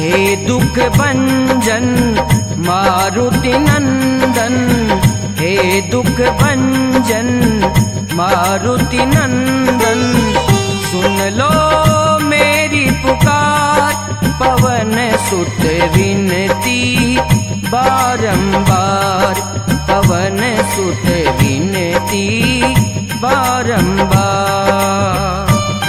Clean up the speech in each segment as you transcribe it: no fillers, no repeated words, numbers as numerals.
हे दुख भंजन मारुति नंदन, हे दुख भंजन मारुति नंदन, सुन लो मेरी पुकार, पवन सुत विनती बारंबार, पवन सुत विनती बारंबार।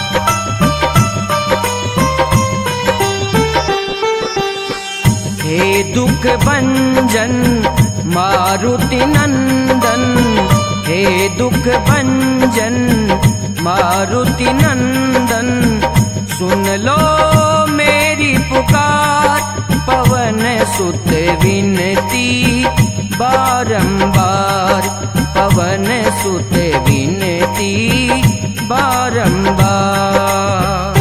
हे दुख भंजन मारुति नंदन, हे दुख भंजन मारुति नंदन, सुन लो मेरी पुकार, पवन सुत विनती बारंबार, पवन सुत विनती बारंबार।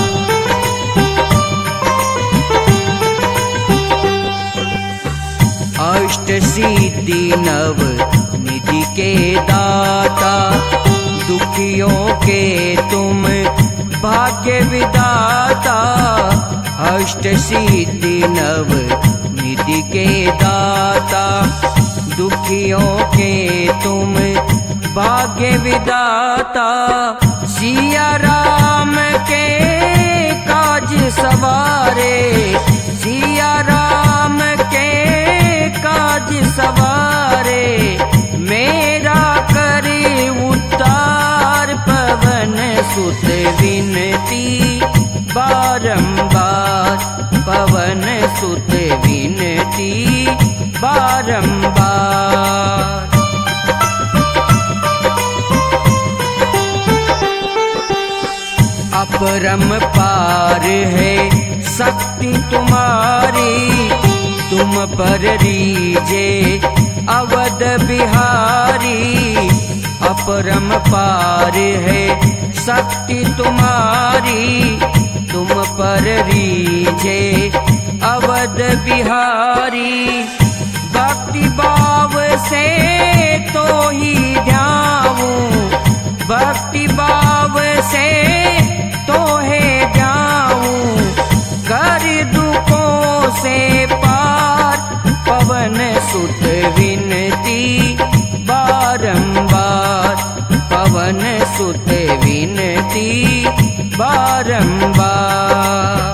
अष्ट सिद्धि नव निधि के दाता, दुखियों के तुम भाग्य विदाता, अष्ट सिद्धि नव निधि के दाता, दुखियों के तुम भाग्य विदाता, सिया राम के काज सवारे, सिया राम के काज सवारे, मेरा करे उद्धार, पवन सुत विनती बारंबार, पवन सुत विनती बारंबार। अपरम पार है शक्ति तुम्हारी, तुम पर रीजे अवध बिहारी, अपरम पार है शक्ति तुम्हारी, तुम पर रीजे अवध बिहारी, भक्ति भाव से तो ही ध्याऊं, भक्ति भाव से तो है ध्याऊं, कर दुखों से पार, पवन सुत विनती बारंबार, पवन सुत विनती बारंबार।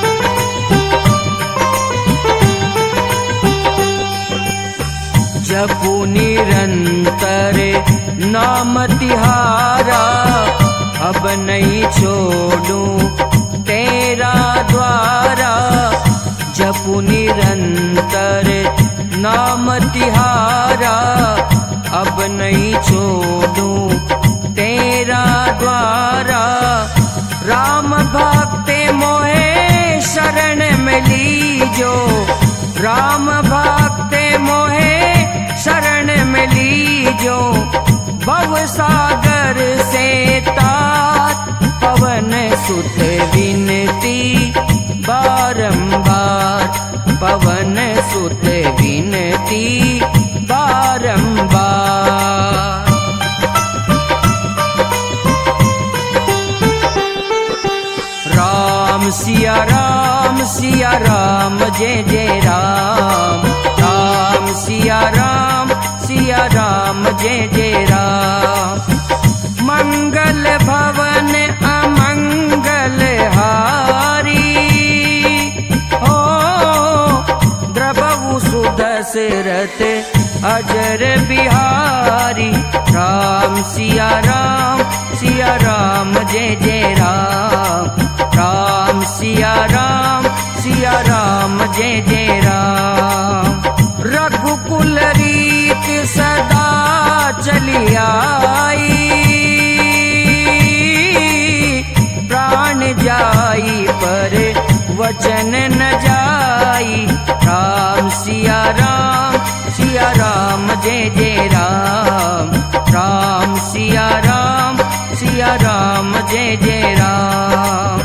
जपू निरंतर नाम तिहारा, अब नहीं छोड़ूं तेरा द्वारा, जपू निरंतर नाम तिहारा, अब नहीं छोड़ूं तेरा द्वारा, राम भक्त मोहे शरण में लीजो, राम भक्त मोहे शरण में लीजो, भव सागर से तार, पवन सुत विनती बारंबार, पवन सुत विनती बारंबार। राम सिया राम जय जय राम, राम सिया राम जय जय राम, मंगल भवन अमंगल हारी, हो द्रवहु सुदशरथ अजर बिहारी, राम सिया राम जय जय राम, राम सिया राम जय जय राम, रघुकुल रीत सदा चली आई, प्राण जाई पर वचन न जाई, राम सिया राम जय जय राम, राम सिया राम जय जय राम।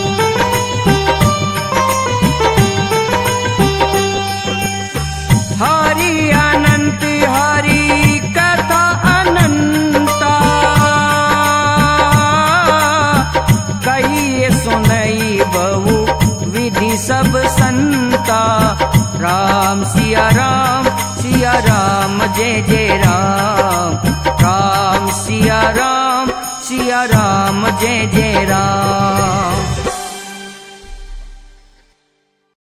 हरि अनंत हरि कथा अनंता, कहिए सुनई बहु विधि सब सब संता। राम सिया राम जय जय राम। राम सिया राम जय जय राम।